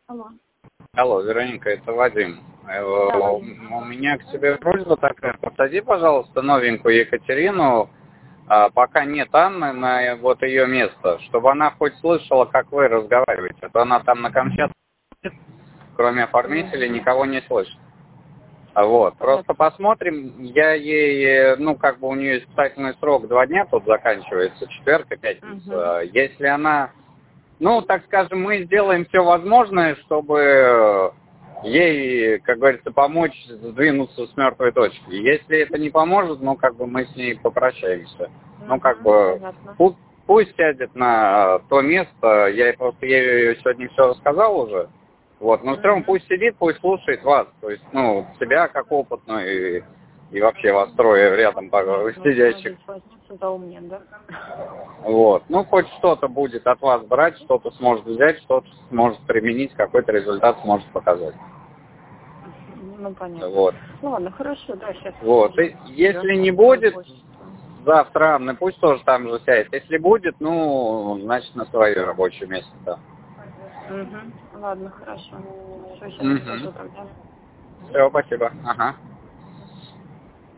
Алло. Алло, Вероника, это Вадим. Да, У Вадим. меня к тебе просьба такая. Посади, пожалуйста, новенькую Екатерину, пока нет Анны, на вот ее место, чтобы она хоть слышала, как вы разговариваете. А то она там на Камчатке, кроме оформителей, никого не слышит. Вот. Просто посмотрим. Я ей, ну, как бы у нее испытательный срок 2 дня тут заканчивается, четверг и пятница. Если она, ну, так скажем, мы сделаем все возможное, чтобы ей, как говорится, помочь сдвинуться с мертвой точки. Если это не поможет, ну, как бы мы с ней попрощаемся. Ну, как бы, пусть сядет на то место. Я ей сегодня все рассказал уже. Вот, но все равно пусть сидит, пусть слушает вас, то есть, ну, себя как опытную и вообще вас трое рядом сидящих. Вот, ну, хоть что-то будет от вас брать, что-то сможет взять, что-то сможет применить, какой-то результат сможет показать. Ну, понятно. Вот. Ну, ладно, хорошо, да, сейчас. Вот, и если не будет, завтра Анна пусть тоже там же сядет. Если будет, ну, значит, на свое рабочее место, да. Ладно, хорошо. Все, сейчас скажу тогда. Все, спасибо. Ага.